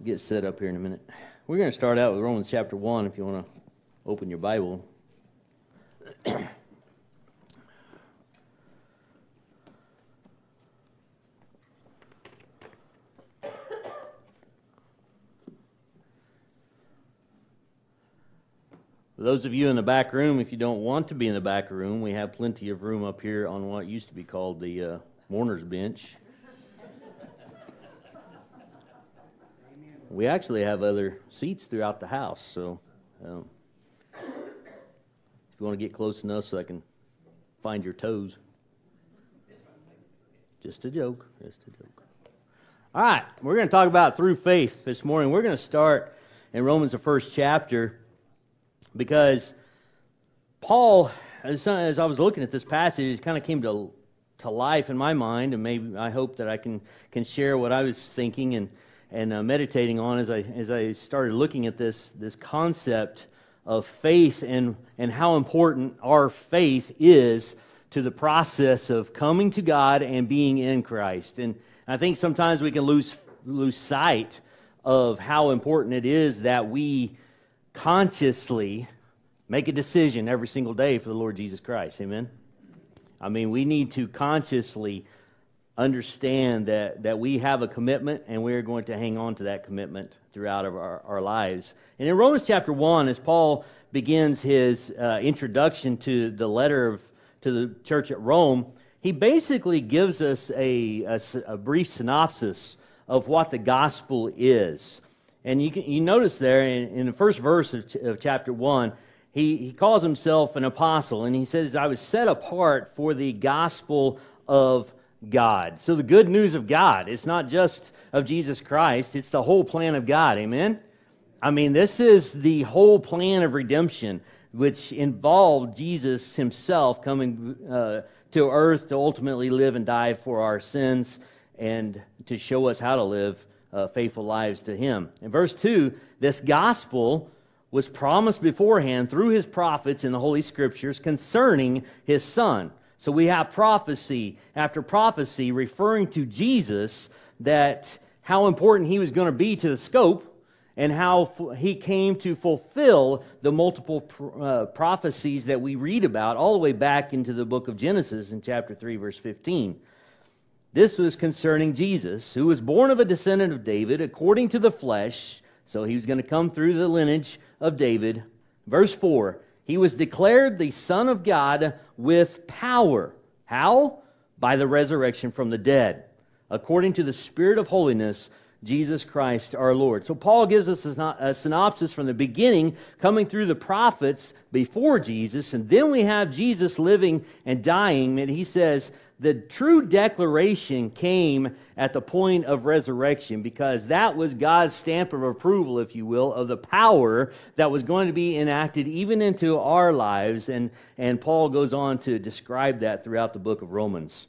get set up here in a minute. We're going to start out with Romans chapter 1 if you want to open your Bible. For those of you in the back room, if you don't want to be in the back room, we have plenty of room up here on what used to be called the mourner's bench. We actually have other seats throughout the house, so if you want to get close enough so I can find your toes. Just a joke. All right, we're going to talk about through faith this morning. We're going to start in Romans, the first chapter, because Paul, as I was looking at this passage, it kind of came to life in my mind, and maybe I hope that I can share what I was thinking and meditating on as I started looking at this concept of faith and how important our faith is to the process of coming to God and being in Christ. And I think sometimes we can lose sight of how important it is that we consciously make a decision every single day for the Lord Jesus Christ. Amen? I mean, we need to consciously understand that we have a commitment, and we are going to hang on to that commitment throughout our lives. And in Romans chapter 1, as Paul begins his introduction to the letter to the church at Rome, he basically gives us a brief synopsis of what the gospel is. And you notice there in the first verse of chapter 1, he calls himself an apostle, and he says, I was set apart for the gospel of God. So the good news of God, it's not just of Jesus Christ, it's the whole plan of God. Amen? I mean, this is the whole plan of redemption, which involved Jesus himself coming to earth to ultimately live and die for our sins and to show us how to live faithful lives to him. In verse 2, this gospel was promised beforehand through his prophets in the Holy Scriptures concerning his Son. So we have prophecy after prophecy referring to Jesus, that how important he was going to be to the scope and how he came to fulfill the multiple prophecies that we read about all the way back into the book of Genesis in chapter 3, verse 15. This was concerning Jesus, who was born of a descendant of David according to the flesh. So he was going to come through the lineage of David. Verse 4, he was declared the Son of God with power. How? By the resurrection from the dead, according to the Spirit of holiness, Jesus Christ our Lord. So Paul gives us a synopsis from the beginning, coming through the prophets before Jesus, and then we have Jesus living and dying, and he says the true declaration came at the point of resurrection, because that was God's stamp of approval, if you will, of the power that was going to be enacted even into our lives, and Paul goes on to describe that throughout the book of Romans.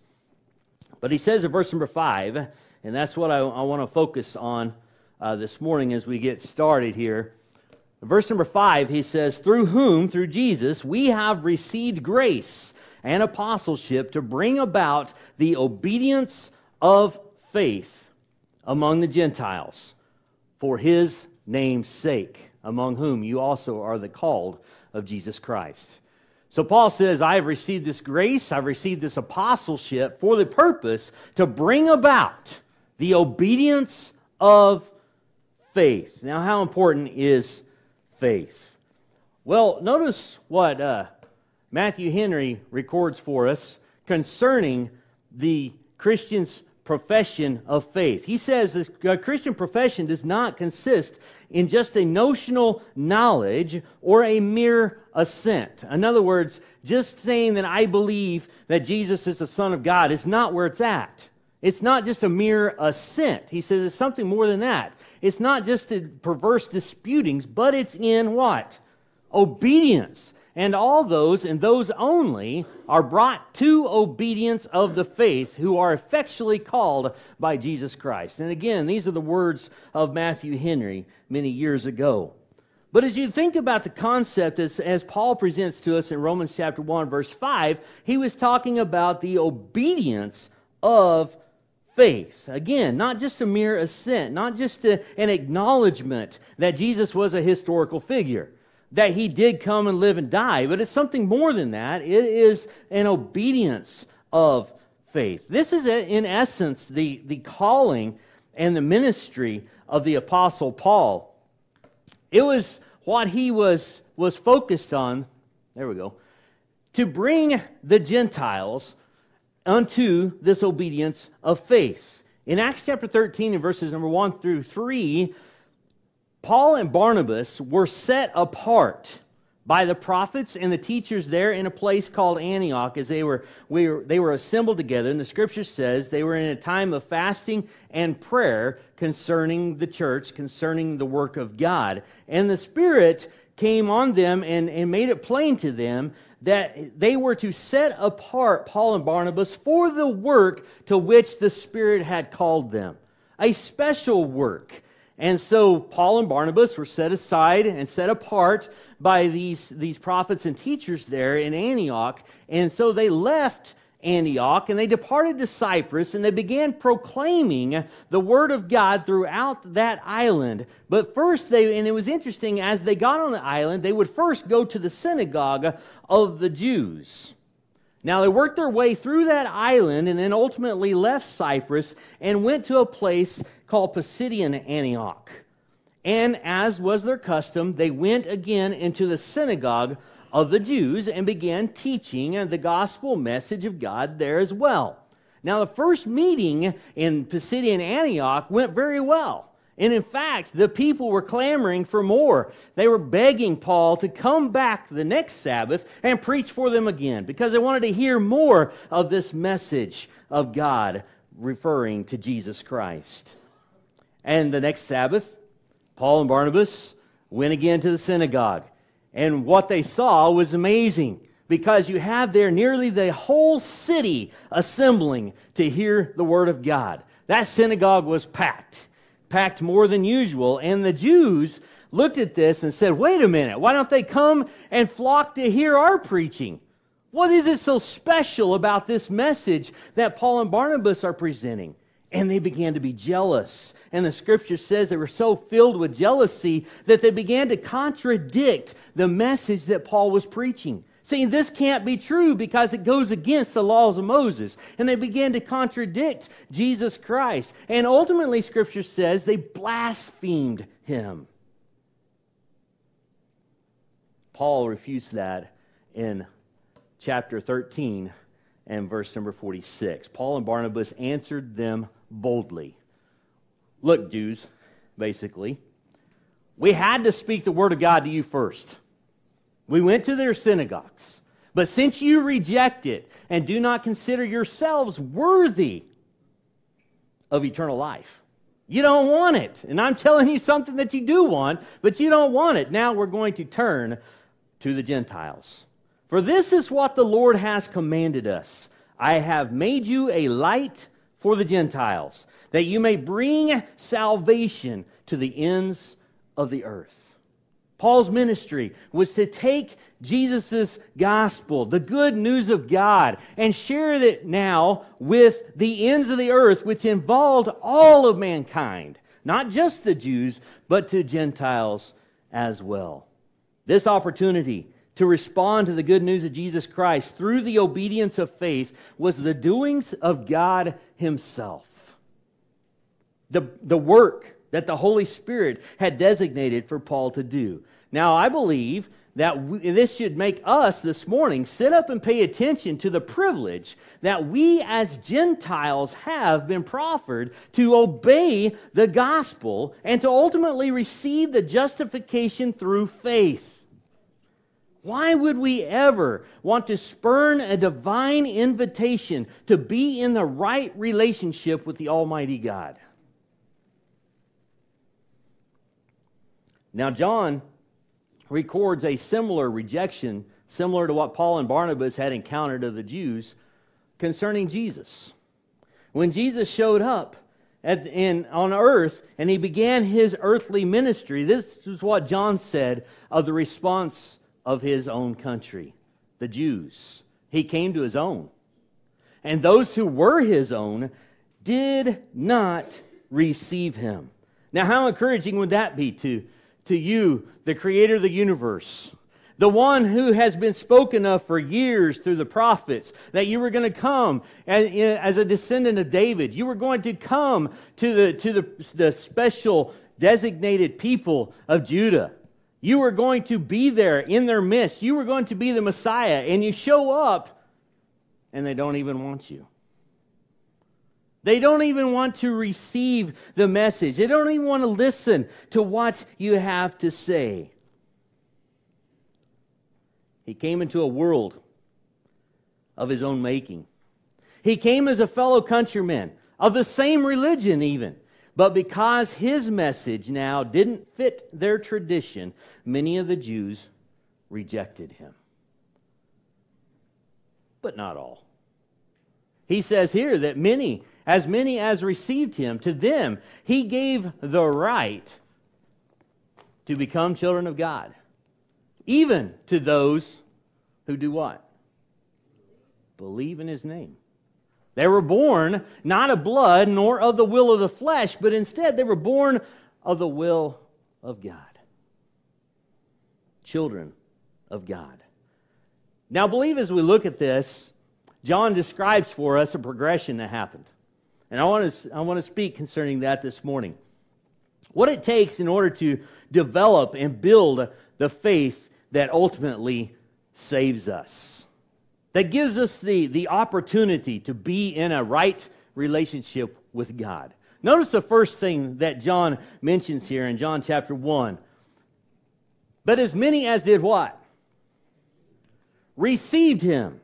But he says in verse number 5, and that's what I want to focus on this morning as we get started here. Verse number 5, he says, through whom, through Jesus, we have received grace and apostleship to bring about the obedience of faith among the Gentiles for his name's sake, among whom you also are the called of Jesus Christ. So Paul says, I have received this grace, I've received this apostleship for the purpose to bring about the obedience of faith. Now, how important is faith? Well, notice what Matthew Henry records for us concerning the Christian's profession of faith. He says the Christian profession does not consist in just a notional knowledge or a mere assent. In other words, just saying that I believe that Jesus is the Son of God is not where it's at. It's not just a mere assent. He says it's something more than that. It's not just perverse disputings, but it's in what? Obedience. And all those, and those only, are brought to obedience of the faith who are effectually called by Jesus Christ. And again, these are the words of Matthew Henry many years ago. But as you think about the concept as Paul presents to us in Romans chapter 1, verse 5, he was talking about the obedience of faith. Again, not just a mere assent, not just an acknowledgement that Jesus was a historical figure, that he did come and live and die, but it's something more than that. It is an obedience of faith. This is, in essence, the calling and the ministry of the Apostle Paul. It was what he was focused on, there we go, to bring the Gentiles unto this obedience of faith. In Acts chapter 13 and verses number 1 through 3, Paul and Barnabas were set apart by the prophets and the teachers there in a place called Antioch, as they were assembled together. And the Scripture says they were in a time of fasting and prayer concerning the church, concerning the work of God. And the Spirit came on them and made it plain to them that they were to set apart Paul and Barnabas for the work to which the Spirit had called them. A special work. And so Paul and Barnabas were set aside and set apart by these prophets and teachers there in Antioch. And so they left Antioch and they departed to Cyprus and they began proclaiming the Word of God throughout that island. But first, and it was interesting, as they got on the island, they would first go to the synagogue of the Jews. Now, they worked their way through that island and then ultimately left Cyprus and went to a place called Pisidian Antioch. And as was their custom, they went again into the synagogue of the Jews and began teaching the gospel message of God there as well. Now, the first meeting in Pisidian Antioch went very well. And in fact, the people were clamoring for more. They were begging Paul to come back the next Sabbath and preach for them again, because they wanted to hear more of this message of God referring to Jesus Christ. And the next Sabbath, Paul and Barnabas went again to the synagogue. And what they saw was amazing, because you have there nearly the whole city assembling to hear the Word of God. That synagogue was packed more than usual. And the Jews looked at this and said, wait a minute, why don't they come and flock to hear our preaching? What is it so special about this message that Paul and Barnabas are presenting? And they began to be jealous. And the Scripture says they were so filled with jealousy that they began to contradict the message that Paul was preaching, saying this can't be true because it goes against the laws of Moses. And they began to contradict Jesus Christ. And ultimately, Scripture says they blasphemed him. Paul refutes that in chapter 13 and verse number 46. Paul and Barnabas answered them boldly. Look, Jews, basically, we had to speak the Word of God to you first. We went to their synagogues. But since you reject it and do not consider yourselves worthy of eternal life, you don't want it. And I'm telling you something that you do want, but you don't want it. Now we're going to turn to the Gentiles. For this is what the Lord has commanded us. I have made you a light for the Gentiles, that you may bring salvation to the ends of the earth. Paul's ministry was to take Jesus' gospel, the good news of God, and share it now with the ends of the earth, which involved all of mankind, not just the Jews, but to Gentiles as well. This opportunity to respond to the good news of Jesus Christ through the obedience of faith was the doings of God Himself. The work that the Holy Spirit had designated for Paul to do. Now, I believe that this should make us this morning sit up and pay attention to the privilege that we as Gentiles have been proffered to obey the gospel and to ultimately receive the justification through faith. Why would we ever want to spurn a divine invitation to be in the right relationship with the Almighty God? Now, John records a similar rejection, similar to what Paul and Barnabas had encountered of the Jews, concerning Jesus. When Jesus showed up on earth and He began His earthly ministry, this is what John said of the response of His own country, the Jews. He came to His own. And those who were His own did not receive him. Now, how encouraging would that be to you, the creator of the universe? The one who has been spoken of for years through the prophets, that you were going to come as a descendant of David. You were going to come to the special designated people of Judah. You were going to be there in their midst. You were going to be the Messiah. And you show up, and they don't even want you. They don't even want to receive the message. They don't even want to listen to what you have to say. He came into a world of his own making. He came as a fellow countryman, of the same religion even. But because his message now didn't fit their tradition, many of the Jews rejected him. But not all. He says here that many as received him, to them he gave the right to become children of God. Even to those who do what? Believe in his name. They were born not of blood nor of the will of the flesh, but instead they were born of the will of God. Children of God. Now, believe as we look at this, John describes for us a progression that happened. And I want to speak concerning that this morning. What it takes in order to develop and build the faith that ultimately saves us. That gives us the opportunity to be in a right relationship with God. Notice the first thing that John mentions here in John chapter 1. But as many as did what? Received him.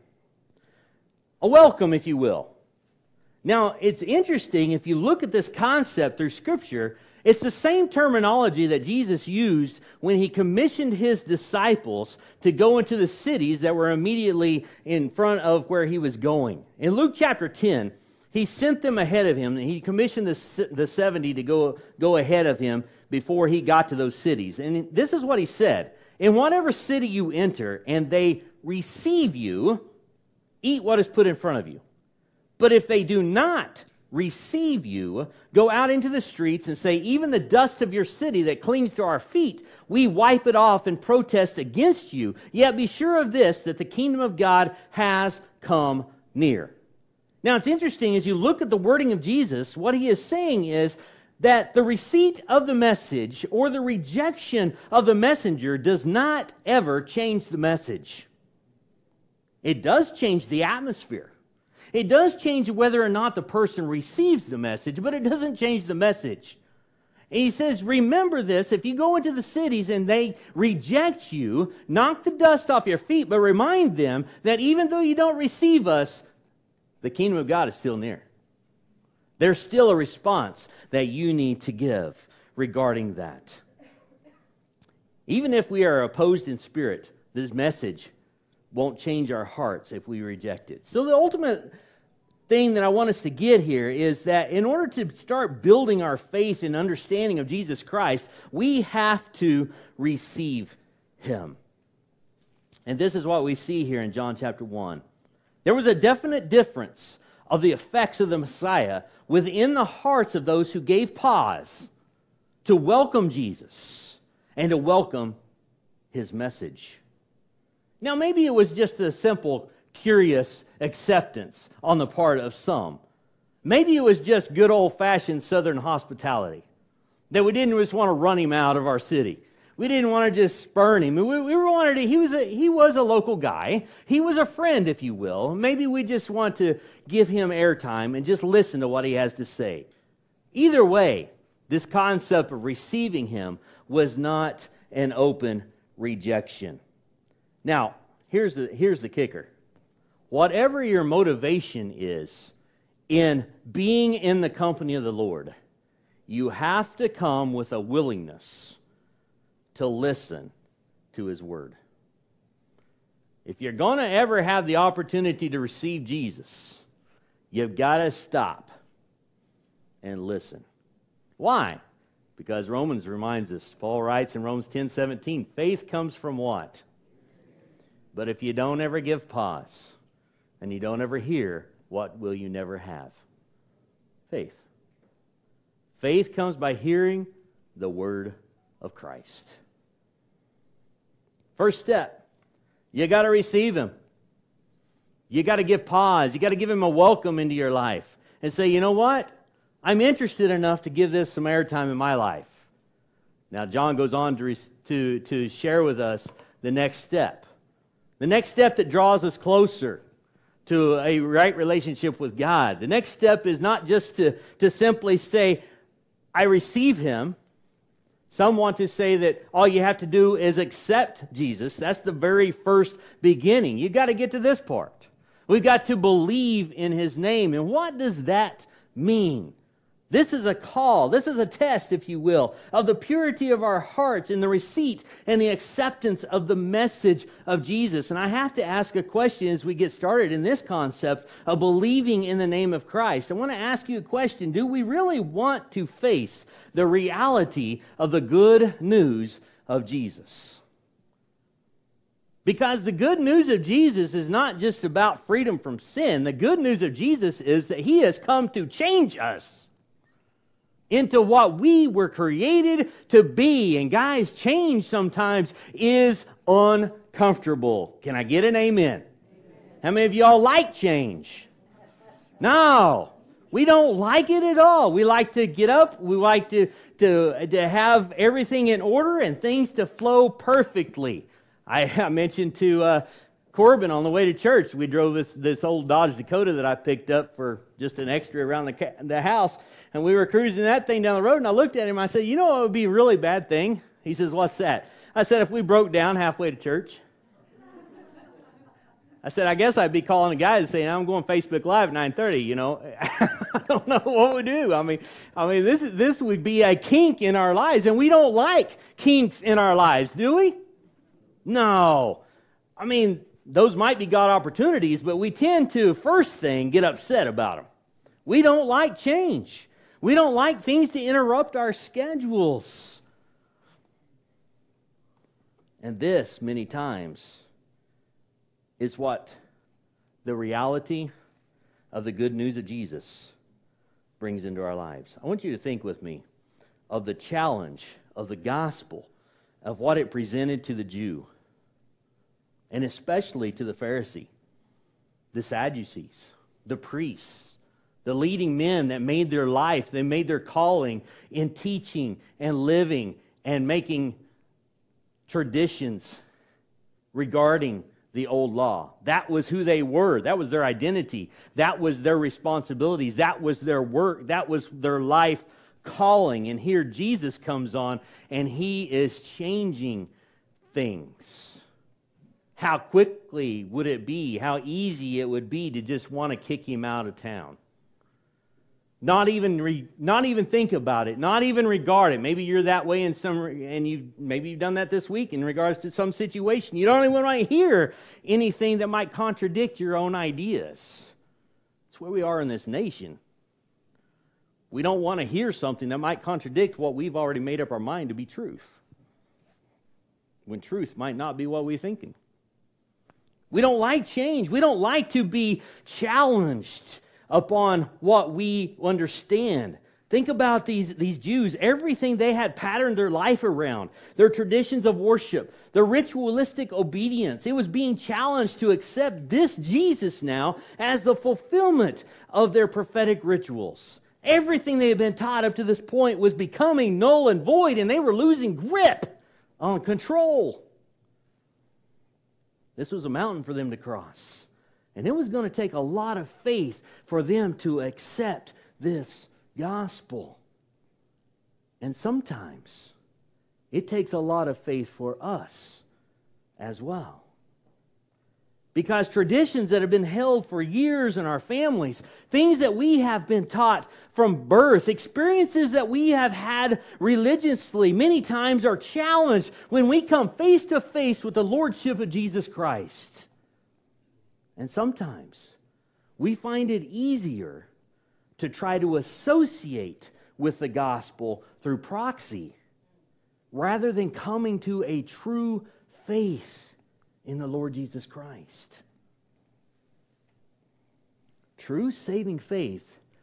A welcome, if you will. Now, it's interesting, if you look at this concept through Scripture, it's the same terminology that Jesus used when he commissioned his disciples to go into the cities that were immediately in front of where he was going. In Luke chapter 10, he sent them ahead of him, and he commissioned the 70 to go ahead of him before he got to those cities. And this is what he said: in whatever city you enter, and they receive you, eat what is put in front of you. But if they do not receive you, go out into the streets and say, even the dust of your city that clings to our feet, we wipe it off and protest against you. Yet be sure of this, that the kingdom of God has come near. Now, it's interesting, as you look at the wording of Jesus, what he is saying is that the receipt of the message or the rejection of the messenger does not ever change the message. It does change the atmosphere. It does change whether or not the person receives the message, but it doesn't change the message. And he says, remember this, if you go into the cities and they reject you, knock the dust off your feet, but remind them that even though you don't receive us, the kingdom of God is still near. There's still a response that you need to give regarding that. Even if we are opposed in spirit, this message won't change our hearts if we reject it. So the ultimate thing that I want us to get here is that in order to start building our faith and understanding of Jesus Christ, we have to receive him. And this is what we see here in John chapter 1. There was a definite difference of the effects of the Messiah within the hearts of those who gave pause to welcome Jesus and to welcome his message. Now, maybe it was just a simple, curious acceptance on the part of some. Maybe it was just good old-fashioned Southern hospitality, that we didn't just want to run him out of our city. We didn't want to just spurn him. He was a local guy. He was a friend, if you will. Maybe we just want to give him airtime and just listen to what he has to say. Either way, this concept of receiving him was not an open rejection. Now, here's the kicker. Whatever your motivation is in being in the company of the Lord, you have to come with a willingness to listen to his word. If you're going to ever have the opportunity to receive Jesus, you've got to stop and listen. Why? Because Romans reminds us, Paul writes in Romans 10:17, faith comes from what? But if you don't ever give pause, and you don't ever hear, what will you never have? Faith. Faith comes by hearing the word of Christ. First step, you got to receive him. You got to give pause. You got to give him a welcome into your life and say, you know what? I'm interested enough to give this some airtime in my life. Now, John goes on to share with us the next step. The next step that draws us closer to a right relationship with God. The next step is not just to simply say, I receive him. Some want to say that all you have to do is accept Jesus. That's the very first beginning. You've got to get to this part. We've got to believe in his name. And what does that mean? This is a call, this is a test, if you will, of the purity of our hearts in the receipt and the acceptance of the message of Jesus. And I have to ask a question as we get started in this concept of believing in the name of Christ. I want to ask you a question. Do we really want to face the reality of the good news of Jesus? Because the good news of Jesus is not just about freedom from sin. The good news of Jesus is that he has come to change us into what we were created to be. And guys, change sometimes is uncomfortable. Can I get an amen? How many of y'all like change? No. We don't like it at all. We like to get up. We like to have everything in order and things to flow perfectly. I mentioned to Corbin on the way to church, we drove this old Dodge Dakota that I picked up for just an extra around the house, and we were cruising that thing down the road, and I looked at him, I said, you know what would be a really bad thing? He says, what's that? I said, if we broke down halfway to church. I said, I guess I'd be calling the guys saying, I'm going Facebook Live at 9:30, you know. I don't know what we do. I mean, this would be a kink in our lives, and we don't like kinks in our lives, do we? No. I mean, those might be God opportunities, but we tend to, first thing, get upset about them. We don't like change. We don't like things to interrupt our schedules. And this, many times, is what the reality of the good news of Jesus brings into our lives. I want you to think with me of the challenge of the gospel, of what it presented to the Jew, and especially to the Pharisee, the Sadducees, the priests, the leading men that made their life, they made their calling in teaching and living and making traditions regarding the old law. That was who they were. That was their identity. That was their responsibilities. That was their work. That was their life calling. And here Jesus comes on and he is changing things. How quickly would it be, how easy it would be to just want to kick him out of town. Not even think about it, not even regard it. Maybe you're that way maybe you've done that this week in regards to some situation. You don't even want to hear anything that might contradict your own ideas. That's where we are in this nation. We don't want to hear something that might contradict what we've already made up our mind to be truth, when truth might not be what we're thinking. We don't like change. We don't like to be challenged upon what we understand. Think about these Jews. Everything they had patterned their life around, their traditions of worship, their ritualistic obedience. It was being challenged to accept this Jesus now as the fulfillment of their prophetic rituals. Everything they had been taught up to this point was becoming null and void, and they were losing grip on control. This was a mountain for them to cross. And it was going to take a lot of faith for them to accept this gospel. And sometimes it takes a lot of faith for us as well. Because traditions that have been held for years in our families, things that we have been taught from birth, experiences that we have had religiously, many times are challenged when we come face to face with the Lordship of Jesus Christ. And sometimes we find it easier to try to associate with the gospel through proxy rather than coming to a true faith in the Lord Jesus Christ. True saving faith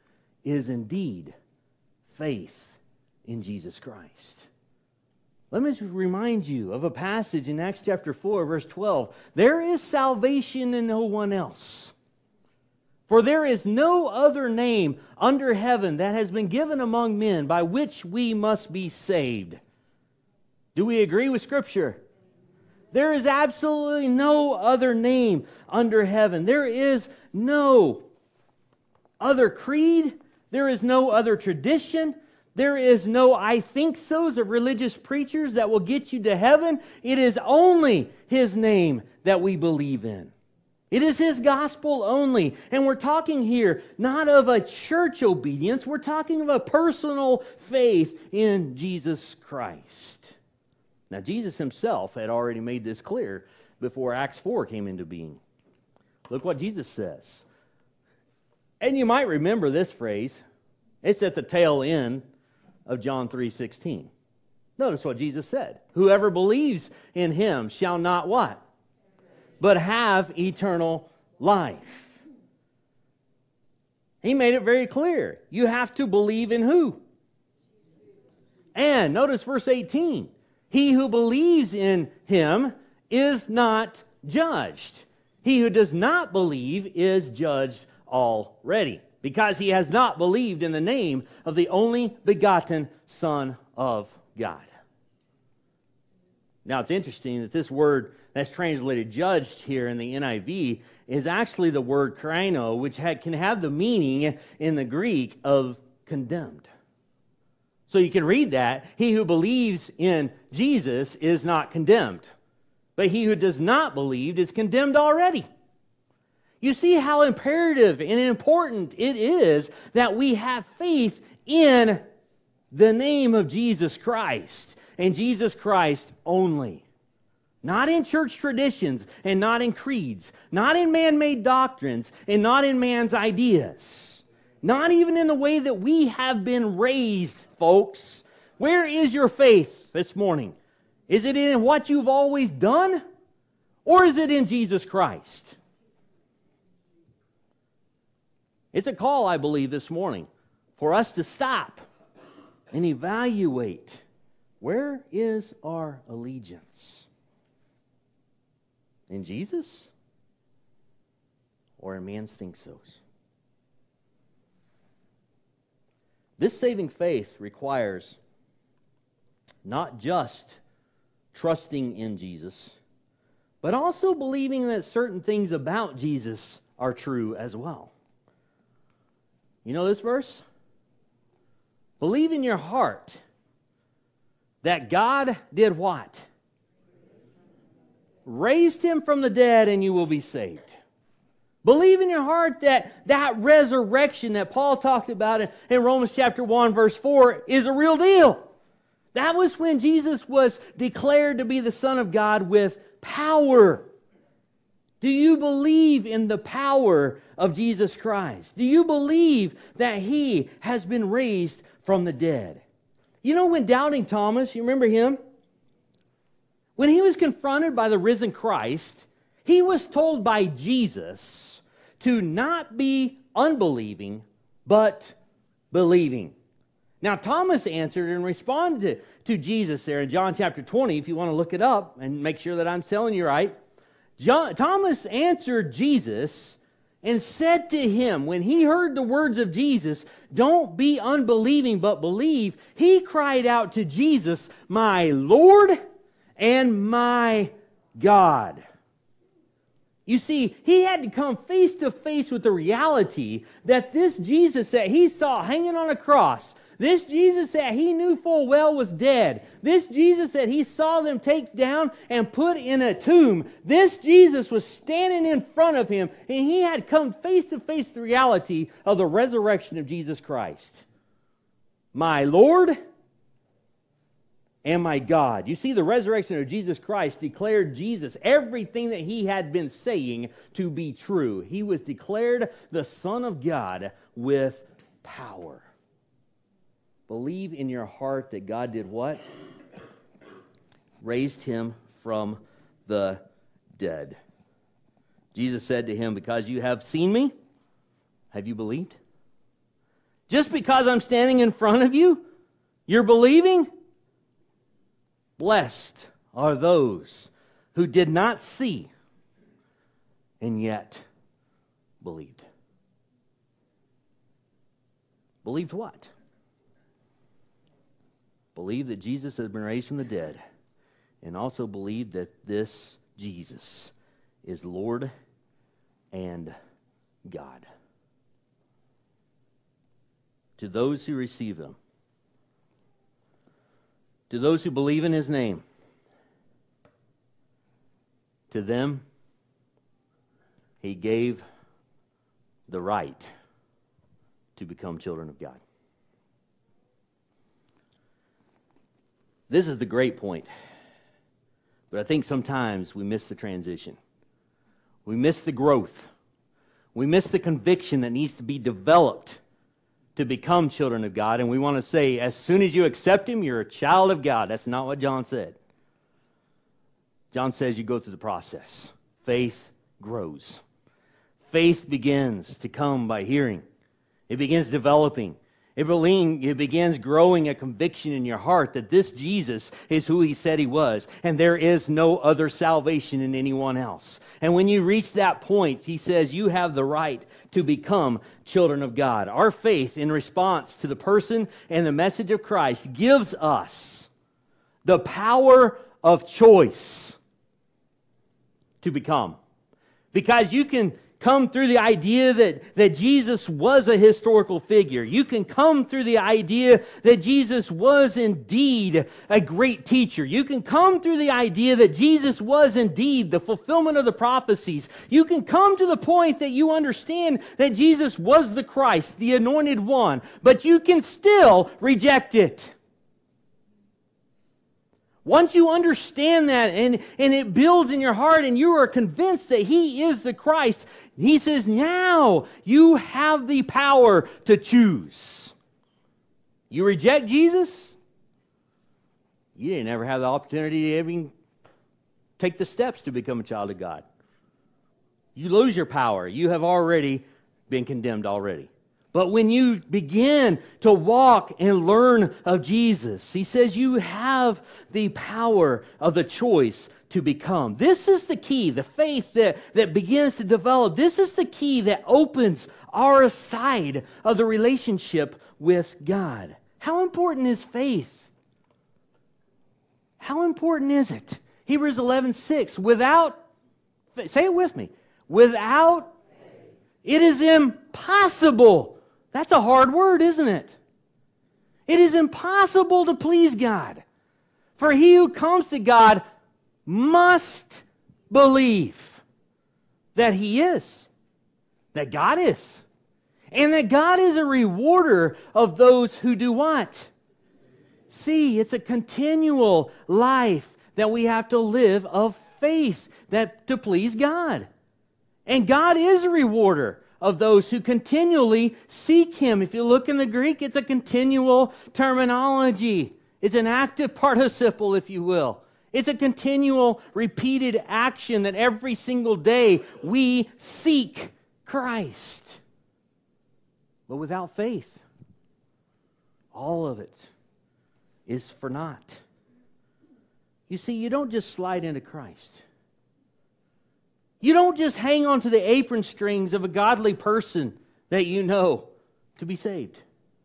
is indeed faith in Jesus Christ. Let me just remind you of a passage in Acts chapter 4, verse 12. There is salvation in no one else. For there is no other name under heaven that has been given among men by which we must be saved. Do we agree with Scripture? There is absolutely no other name under heaven. There is no other creed. There is no other tradition. There is no I think so's of religious preachers that will get you to heaven. It is only His name that we believe in. It is His gospel only. And we're talking here not of a church obedience. We're talking of a personal faith in Jesus Christ. Now, Jesus Himself had already made this clear before Acts 4 came into being. Look what Jesus says. And you might remember this phrase. It's at the tail end of John 3:16. Notice what Jesus said. Whoever believes in Him shall not what? But have eternal life. He made it very clear. You have to believe in who? And notice verse 18. He who believes in Him is not judged. He who does not believe is judged already, because he has not believed in the name of the only begotten Son of God. Now it's interesting that this word that's translated judged here in the NIV is actually the word krino, which can have the meaning in the Greek of condemned. So you can read that, he who believes in Jesus is not condemned, but he who does not believe is condemned already. You see how imperative and important it is that we have faith in the name of Jesus Christ, and Jesus Christ only. Not in church traditions, and not in creeds, not in man-made doctrines, and not in man's ideas. Not even in the way that we have been raised, folks. Where is your faith this morning? Is it in what you've always done? Or is it in Jesus Christ? It's a call, I believe, this morning for us to stop and evaluate, where is our allegiance? In Jesus? Or in man's think-sos? This saving faith requires not just trusting in Jesus, but also believing that certain things about Jesus are true as well. You know this verse? Believe in your heart that God did what? Raised Him from the dead, and you will be saved. Believe in your heart that that resurrection that Paul talked about in Romans chapter 1, verse 4 is a real deal. That was when Jesus was declared to be the Son of God with power. Do you believe in the power of Jesus Christ? Do you believe that He has been raised from the dead? You know, when doubting Thomas, you remember him? When he was confronted by the risen Christ, he was told by Jesus to not be unbelieving, but believing. Now, Thomas answered and responded to Jesus there in John chapter 20, if you want to look it up and make sure that I'm telling you right. Thomas answered Jesus and said to him, when he heard the words of Jesus, don't be unbelieving, but believe, he cried out to Jesus, my Lord and my God. You see, he had to come face to face with the reality that this Jesus that he saw hanging on a cross, this Jesus that he knew full well was dead, this Jesus that he saw them take down and put in a tomb, this Jesus was standing in front of him, and he had come face to face with the reality of the resurrection of Jesus Christ. My Lord and my God. You see, the resurrection of Jesus Christ declared Jesus everything that He had been saying to be true. He was declared the Son of God with power. Believe in your heart that God did what? Raised Him from the dead. Jesus said to him, because you have seen me, have you believed? Just because I'm standing in front of you, you're believing? Blessed are those who did not see and yet believed. Believed what? Believed that Jesus had been raised from the dead, and also believed that this Jesus is Lord and God. To those who receive Him, to those who believe in His name, to them He gave the right to become children of God. This is the great point. But I think sometimes we miss the transition. We miss the growth. We miss the conviction that needs to be developed to become children of God. And we want to say, as soon as you accept Him, you're a child of God. That's not what John said. John says you go through the process. Faith grows. Faith begins to come by hearing. It begins developing. It begins growing a conviction in your heart that this Jesus is who He said He was, and there is no other salvation in anyone else. And when you reach that point, He says you have the right to become children of God. Our faith in response to the person and the message of Christ gives us the power of choice to become. Because you can come through the idea that Jesus was a historical figure. You can come through the idea that Jesus was indeed a great teacher. You can come through the idea that Jesus was indeed the fulfillment of the prophecies. You can come to the point that you understand that Jesus was the Christ, the anointed one, but you can still reject it. Once you understand that and it builds in your heart and you are convinced that He is the Christ, He says, now you have the power to choose. You reject Jesus, you didn't ever have the opportunity to even take the steps to become a child of God. You lose your power. You have already been condemned already. But when you begin to walk and learn of Jesus, He says you have the power of the choice to become. This is the key, the faith that begins to develop. This is the key that opens our side of the relationship with God. How important is faith? How important is it? Hebrews 11:6. Without, say it with me, without, it is impossible. That's a hard word, isn't it? It is impossible to please God. For he who comes to God must believe that He is, that God is, and that God is a rewarder of those who do what? See, it's a continual life that we have to live of faith that to please God. And God is a rewarder of those who continually seek Him. If you look in the Greek, it's a continual terminology. It's an active participle, if you will. It's a continual, repeated action that every single day we seek Christ. But without faith, all of it is for naught. You see, you don't just slide into Christ. You don't just hang on to the apron strings of a godly person that you know to be saved.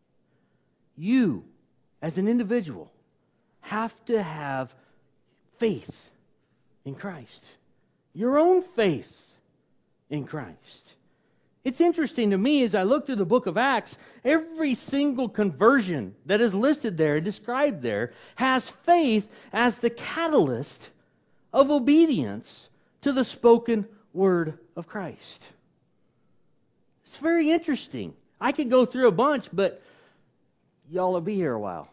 You, as an individual, have to have faith in Christ. Your own faith in Christ. It's interesting to me as I look through the book of Acts, every single conversion that is listed there, described there, has faith as the catalyst of obedience to the spoken word of Christ. It's very interesting. I could go through a bunch, but y'all will be here a while.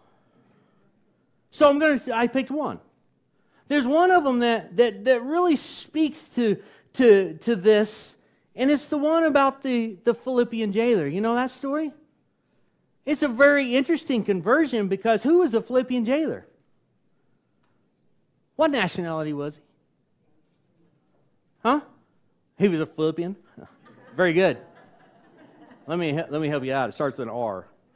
So I picked one. There's one of them that really speaks to this, and it's the one about the Philippian jailer. You know that story? It's a very interesting conversion because who was the Philippian jailer? What nationality was he? Huh? He was a Philippian? Very good. Let me help you out. It starts with an R.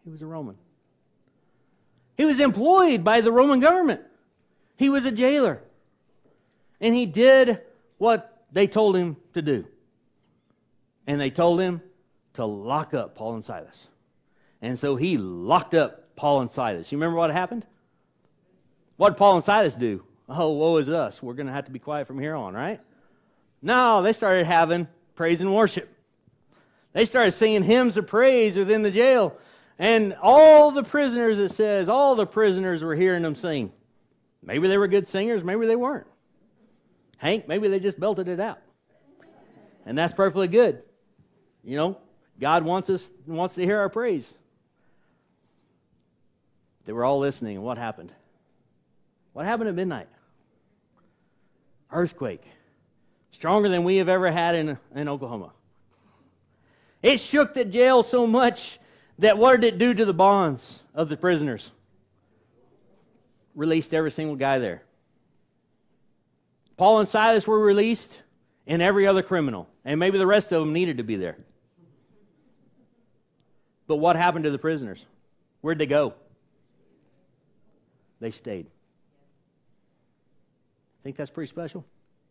He was a Roman. He was employed by the Roman government. He was a jailer. And he did what they told him to do. And they told him to lock up Paul and Silas. And so he locked up Paul and Silas. You remember what happened? What did Paul and Silas do? Oh, woe is us. We're going to have to be quiet from here on, right? No, they started having praise and worship. They started singing hymns of praise within the jail. And all the prisoners, it says, all the prisoners were hearing them sing. Maybe they were good singers, maybe they weren't. Hank, maybe they just belted it out. And that's perfectly good. You know, God wants to hear our praise. They were all listening, and what happened? What happened at midnight? Earthquake. Stronger than we have ever had in Oklahoma. It shook the jail so much that what did it do to the bonds of the prisoners? Released every single guy there. Paul and Silas were released, and every other criminal. And maybe the rest of them needed to be there. But what happened to the prisoners? Where'd they go? They stayed. Think that's pretty special?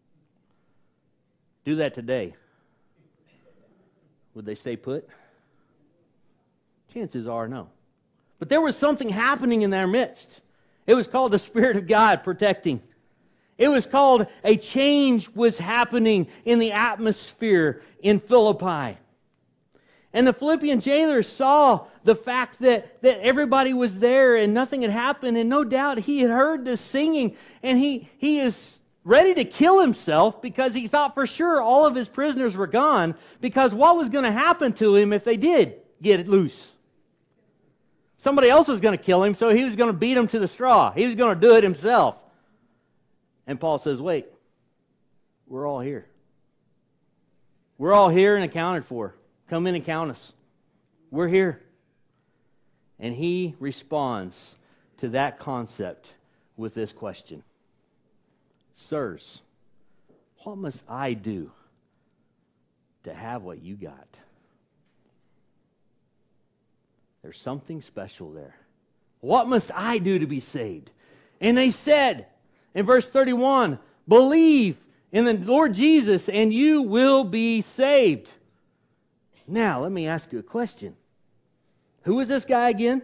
Do that today. Would they stay put? Chances are no. But there was something happening in their midst. It was called the Spirit of God protecting. It was called a change was happening in the atmosphere in Philippi. And the Philippian jailer saw the fact that everybody was there and nothing had happened. And no doubt he had heard this singing. And he is ready to kill himself because he thought for sure all of his prisoners were gone. Because what was going to happen to him if they did get it loose? Somebody else was going to kill him, so he was going to beat him to the straw. He was going to do it himself. And Paul says, wait, we're all here. We're all here and accounted for. Come in and count us. We're here. And he responds to that concept with this question. Sirs, what must I do to have what you got? There's something special there. What must I do to be saved? And they said, in verse 31, believe in the Lord Jesus and you will be saved. Now, let me ask you a question. Who was this guy again?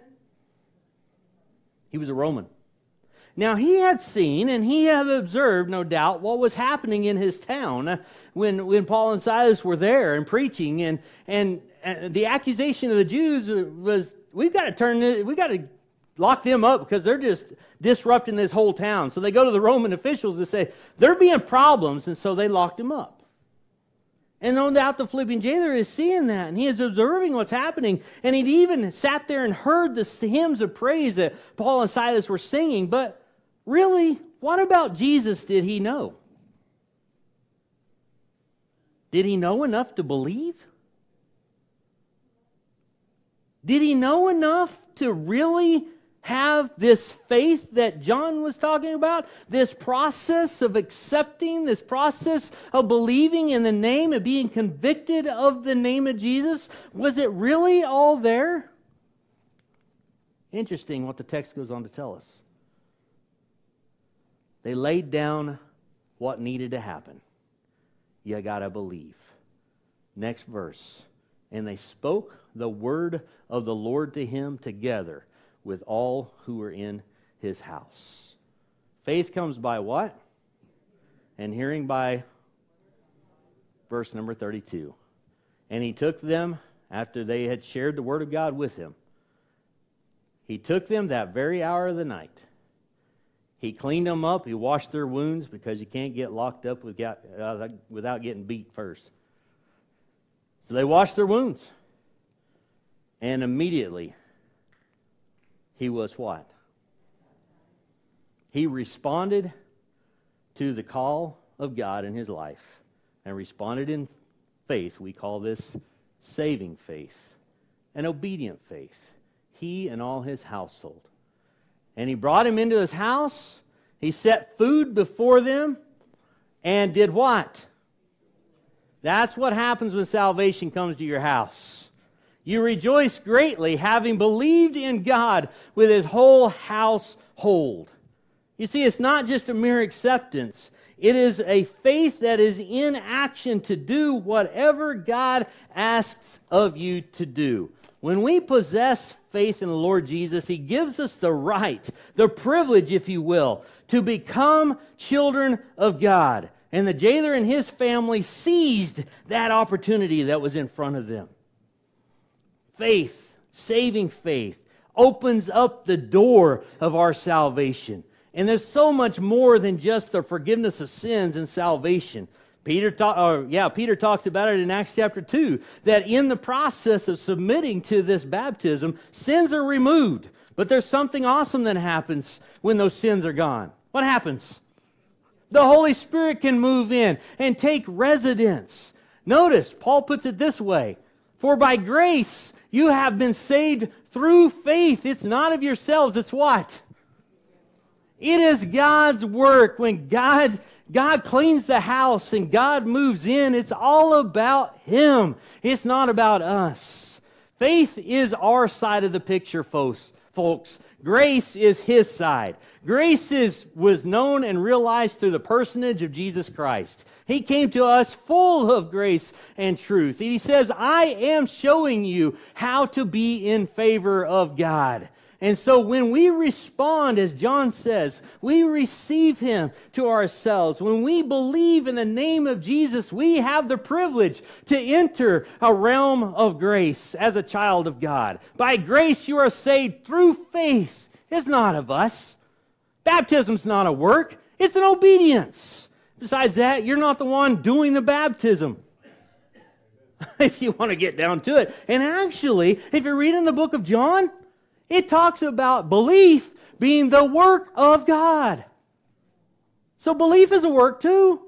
He was a Roman. Now, he had seen and he had observed, no doubt, what was happening in his town when Paul and Silas were there and preaching. And the accusation of the Jews was, we've got to lock them up because they're just disrupting this whole town. So they go to the Roman officials to say, there being problems, and so they locked him up. And no doubt the Philippian jailer is seeing that, and he is observing what's happening. And he'd even sat there and heard the hymns of praise that Paul and Silas were singing. But really, what about Jesus did he know? Did he know enough to believe? Did he know enough to really have this faith that John was talking about? This process of accepting, this process of believing in the name and being convicted of the name of Jesus? Was it really all there? Interesting what the text goes on to tell us. They laid down what needed to happen. You gotta believe. Next verse. And they spoke the word of the Lord to him together with all who were in his house. Faith comes by what? And hearing by verse number 32. And he took them after they had shared the word of God with him. He took them that very hour of the night. He cleaned them up. He washed their wounds because you can't get locked up without getting beat first. So they washed their wounds. And immediately, he was what? He responded to the call of God in his life and responded in faith. We call this saving faith, an obedient faith. He and all his household. And he brought him into his house. He set food before them and did what? That's what happens when salvation comes to your house. You rejoice greatly, having believed in God with his whole household. You see, it's not just a mere acceptance. It is a faith that is in action to do whatever God asks of you to do. When we possess faith in the Lord Jesus, he gives us the right, the privilege, if you will, to become children of God. And the jailer and his family seized that opportunity that was in front of them. Faith, saving faith, opens up the door of our salvation. And there's so much more than just the forgiveness of sins and salvation. Peter talks about it in Acts chapter 2, that in the process of submitting to this baptism, sins are removed. But there's something awesome that happens when those sins are gone. What happens? The Holy Spirit can move in and take residence. Notice, Paul puts it this way, for by grace you have been saved through faith. It's not of yourselves, it's what? It is God's work. When God cleans the house and God moves in, it's all about Him. It's not about us. Faith is our side of the picture, folks. Grace is His side. Grace was known and realized through the personage of Jesus Christ. He came to us full of grace and truth. He says, I am showing you how to be in favor of God. And so when we respond, as John says, we receive Him to ourselves. When we believe in the name of Jesus, we have the privilege to enter a realm of grace as a child of God. By grace you are saved through faith. It's not of us. Baptism's not a work. It's an obedience. Besides that, you're not the one doing the baptism. If you want to get down to it. And actually, if you read in the book of John, it talks about belief being the work of God. So belief is a work too.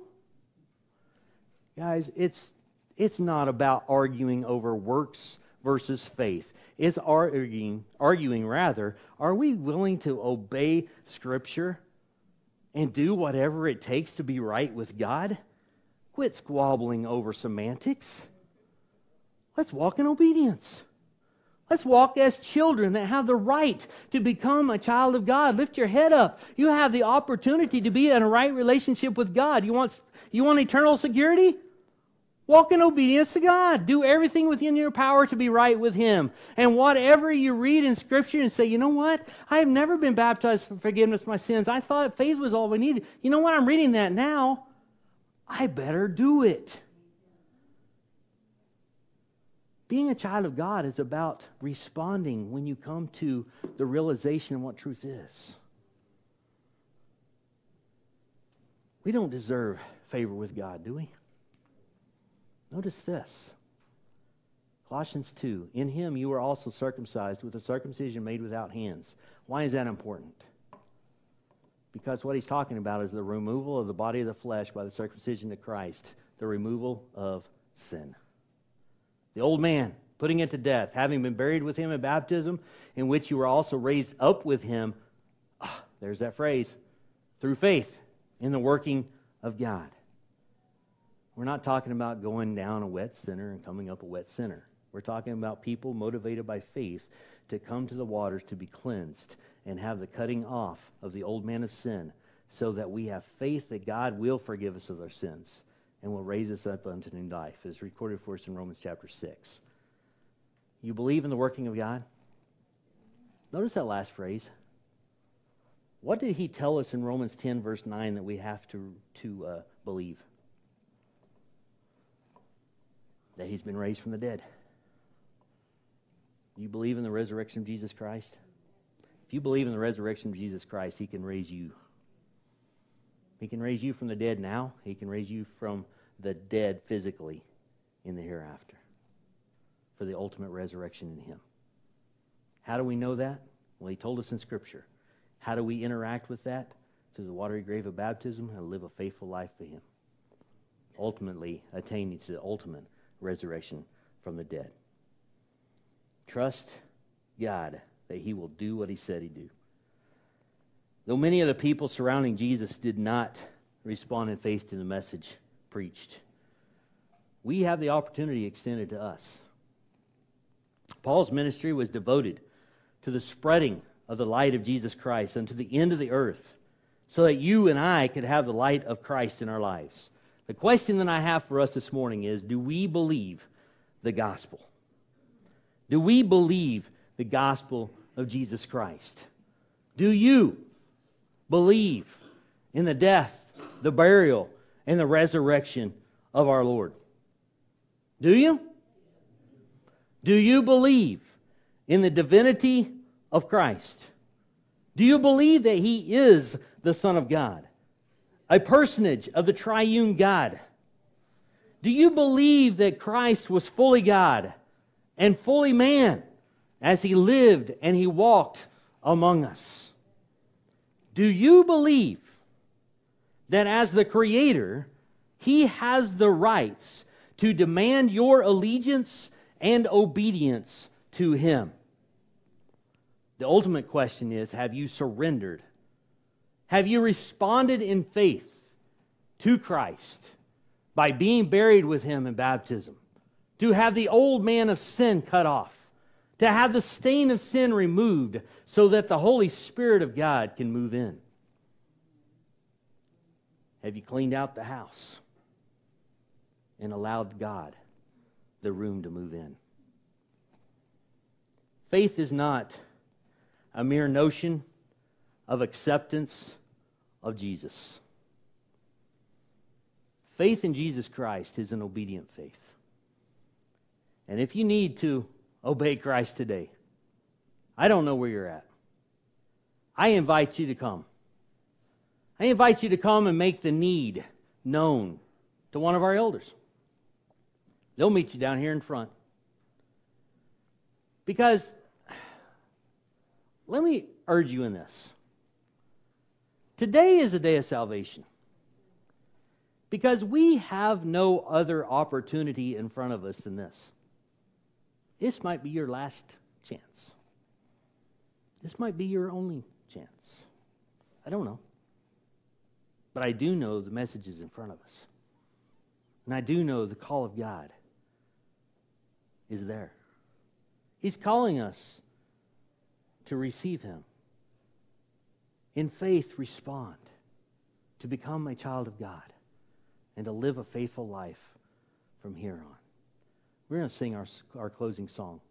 Guys, it's not about arguing over works versus faith. It's arguing rather, are we willing to obey Scripture and do whatever it takes to be right with God? Quit squabbling over semantics. Let's walk in obedience. Let's walk as children that have the right to become a child of God. Lift your head up. You have the opportunity to be in a right relationship with God. You want eternal security? Walk in obedience to God. Do everything within your power to be right with Him. And whatever you read in Scripture and say, you know what? I have never been baptized for forgiveness of my sins. I thought faith was all we needed. You know what? I'm reading that now. I better do it. Being a child of God is about responding when you come to the realization of what truth is. We don't deserve favor with God, do we? Notice this. Colossians 2, in Him you were also circumcised with a circumcision made without hands. Why is that important? Because what he's talking about is the removal of the body of the flesh by the circumcision of Christ, the removal of sin. The old man, putting it to death, having been buried with Him in baptism, in which you were also raised up with Him, there's that phrase, through faith in the working of God. We're not talking about going down a wet sinner and coming up a wet sinner. We're talking about people motivated by faith to come to the waters to be cleansed and have the cutting off of the old man of sin, so that we have faith that God will forgive us of our sins and will raise us up unto new life, as recorded for us in Romans chapter 6. You believe in the working of God? Notice that last phrase. What did he tell us in Romans 10, verse 9, that we have to believe? That He's been raised from the dead. You believe in the resurrection of Jesus Christ? If you believe in the resurrection of Jesus Christ, He can raise you. He can raise you from the dead now. He can raise you from the dead physically in the hereafter for the ultimate resurrection in Him. How do we know that? Well, He told us in Scripture. How do we interact with that? Through the watery grave of baptism and live a faithful life for Him. Ultimately attaining to the ultimate resurrection from the dead. Trust God that He will do what He said He'd do. Though many of the people surrounding Jesus did not respond in faith to the message preached, we have the opportunity extended to us. Paul's ministry was devoted to the spreading of the light of Jesus Christ unto the end of the earth, so that you and I could have the light of Christ in our lives. The question that I have for us this morning is, do we believe the gospel? Do we believe the gospel of Jesus Christ? Do you believe in the death, the burial, and the resurrection of our Lord? Do you? Do you believe in the divinity of Christ? Do you believe that He is the Son of God, a personage of the triune God? Do you believe that Christ was fully God and fully man as He lived and He walked among us? Do you believe that as the Creator, He has the rights to demand your allegiance and obedience to Him? The ultimate question is, have you surrendered? Have you responded in faith to Christ by being buried with Him in baptism? To have the old man of sin cut off? To have the stain of sin removed so that the Holy Spirit of God can move in? Have you cleaned out the house and allowed God the room to move in? Faith is not a mere notion of acceptance of Jesus. Faith in Jesus Christ is an obedient faith. And if you need to obey Christ today, I don't know where you're at. I invite you to come. I invite you to come and make the need known to one of our elders. They'll meet you down here in front. Because, let me urge you in this. Today is a day of salvation. Because we have no other opportunity in front of us than this. This might be your last chance. This might be your only chance. I don't know. But I do know the message is in front of us. And I do know the call of God is there. He's calling us to receive Him. In faith, respond to become a child of God and to live a faithful life from here on. We're going to sing our closing song.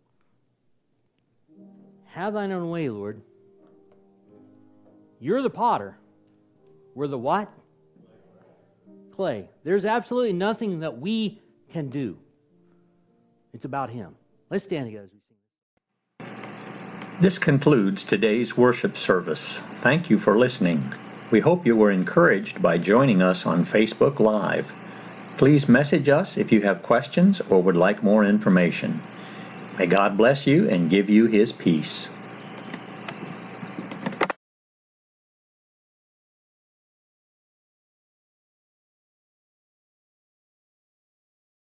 Have thine own way, Lord. You're the potter. We're the what? Clay. There's absolutely nothing that we can do. It's about Him. Let's stand together as we sing. This concludes today's worship service. Thank you for listening. We hope you were encouraged by joining us on Facebook Live. Please message us if you have questions or would like more information. May God bless you and give you His peace.